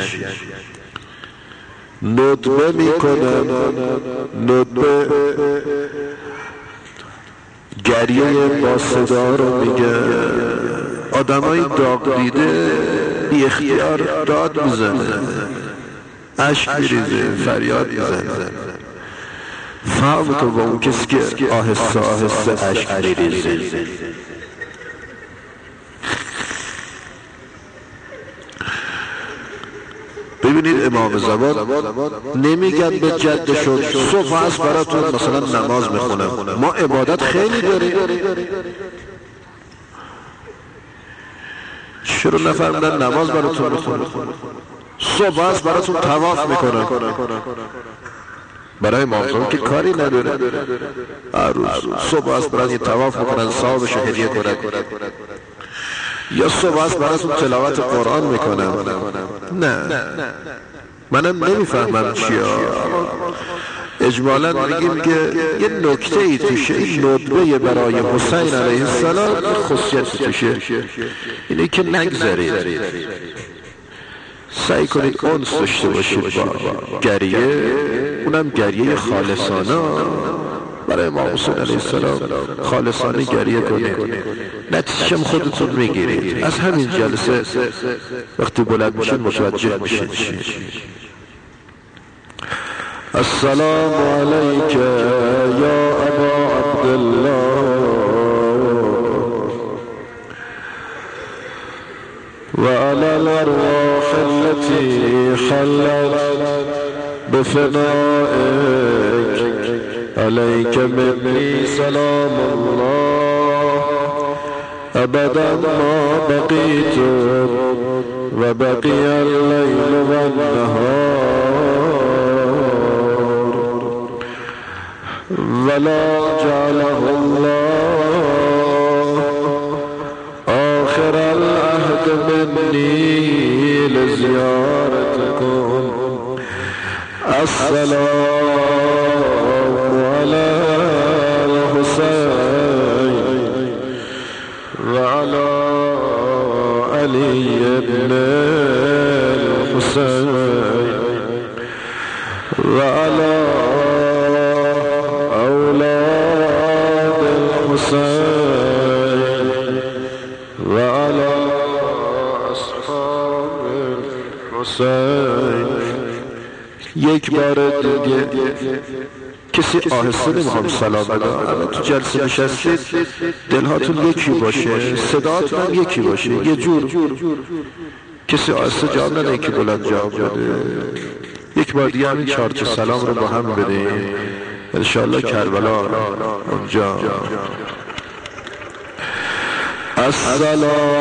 Speaker 1: ندبه میکنم. ندبه گریه با صدا رو میگه. آدمای داغ دیده بی اختیار داد میزنه، عشق میریزه، فریاد میزنه. فهم تو با اون کسی که آهسته آهسته عشق میریزه. ببینید امام زمان نمیگن به جدشون صبح هست براتون مثلا نماز میخونم. ما عبادت خیلی داریم، چرا نفرمودن نماز براتون میخونم؟ صبح هست براتون طواف میکنم. برای امام زمان که کاری نداره، هر روز صبح هست برای طواف میکنن، ثوابش هدیه کنن. یا صبح هست براتون تلاوت قرآن میکنن. نه، منم نمیفهمم چیه، اجمالا میگیم که یه نکته ای توشه، این ندبه برای حسین علیه السلام خصوصیت توشه، اینه که نگذارید، سعی کنید انس داشته باشید با گریه، اونم گریه خالصانه برای امام حسین علیه السلام، خالصانه گریه کنید، نتیجه خودتون میگیرید. از همین جلسه وقتی بلند میشید متوجه میشید. السلام علیک یا ابا عبدالله و علی الارواح التي حلت بفنائك عليك مني سلام الله ابدا ما بقيت و بقي الليل والنهار ولا جعله الله آخر العهد مني لزيارتكم. السلام على الحسين وعلى علي بن الحسين وعلى أولاد الحسين وعلى أصحاب الحسين. یک بار دیگه کسی آهسته نمیخوام سلام بدم، تو جلسه نشستید دلهاتون یکی باشه، صداتون هم یکی باشه، یه جور کسی آهسته جواب نده، یکی بلند جواب بده. یک بار دیگه همین چهار تا سلام رو با هم بدیم انشاءالله کربلا اونجا. السلام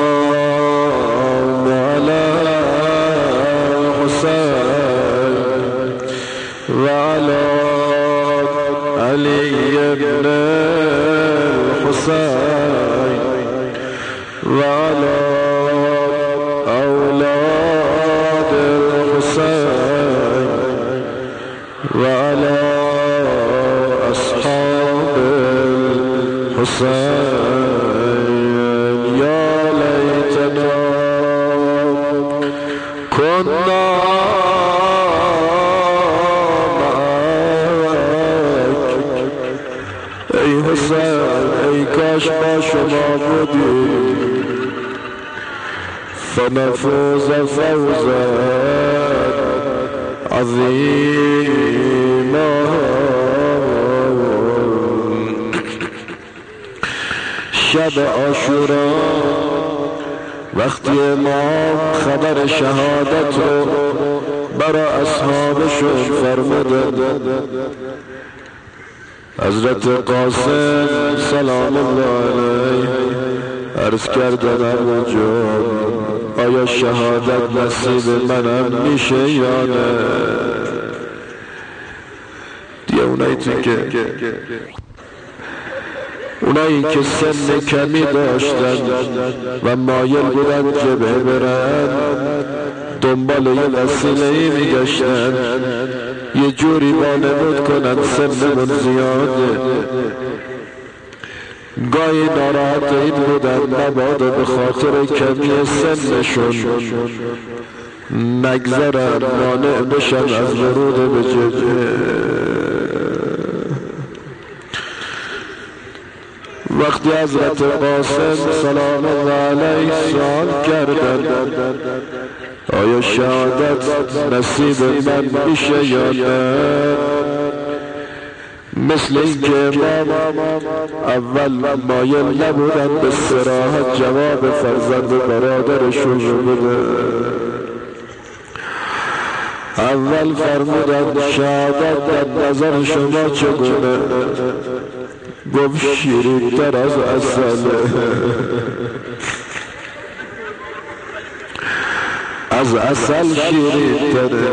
Speaker 1: علی حسین و علی علی بن الحسین و علی اولاد الحسین و علی اصحاب الحسین. یا لیتنا کنا ای حسین، ای کاش با شما بودیم، فنفوز فوزا عظیما. شب عاشورا وقتی امام خبر شهادت رو برای اصحابشون فرمودن، حضرت قاسم سلام الله علیه عرض کردن ابا جان آیا شهادت نصیب منم میشه یا نه؟ دیگه اونایی که اونایی که سن کمی داشتن و مایل بودن جبهه برن دنبال یه وسیله‌ای میگشتن یه جوری وانمود کنن سنمون زیاده. گاهی ناراحت این بودن مبادا به خاطر کمی سنشون نگذرن مانع بشن از ورود به جبهه. وقتی حضرت قاسم سلام الله علیه سوال کردن آیا شهادت نصیب من میشه یا نه، مثل این که امام اول مایل نبودن به صراحت جواب فرزند برادرشون رو بده. اول فرمودن شهادت در نظر شما چگونه؟ گفت شیرین تر از عسل، از عسل شیرین تره.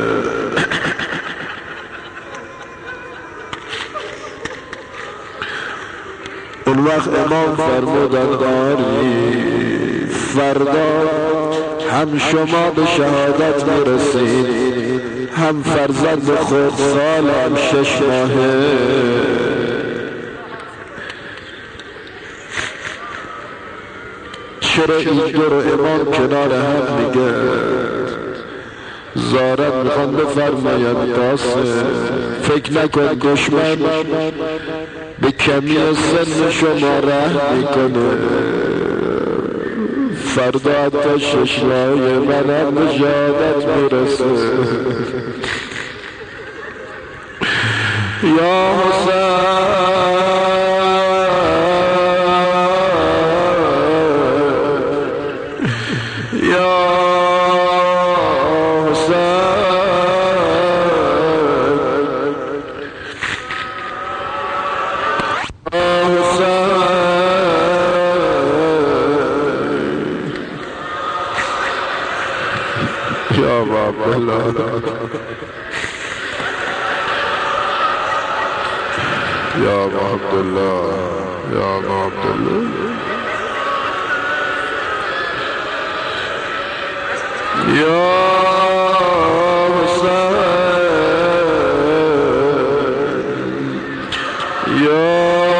Speaker 1: اون وقت امام فرمودن آری فردا هم شما به شهادت میرسید هم فرزند خردسالم شش ماهه، چرا این دو رو امام کنار هم میگه؟ زارت میخوان بفرماید قاسم فکر نکن دشمن به کمی سن شما رحم میکنه، فردا حتی شش ماهه منم به شهادت میرسه. یا حسین یا یا باب الله یا عبدالله یا عبدالله یا حسین یا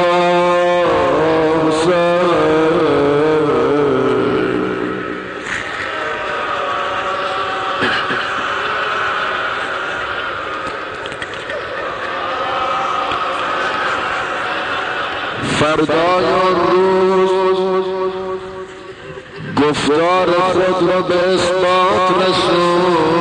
Speaker 1: فردای روز گفتار خود را به اثبات رسون.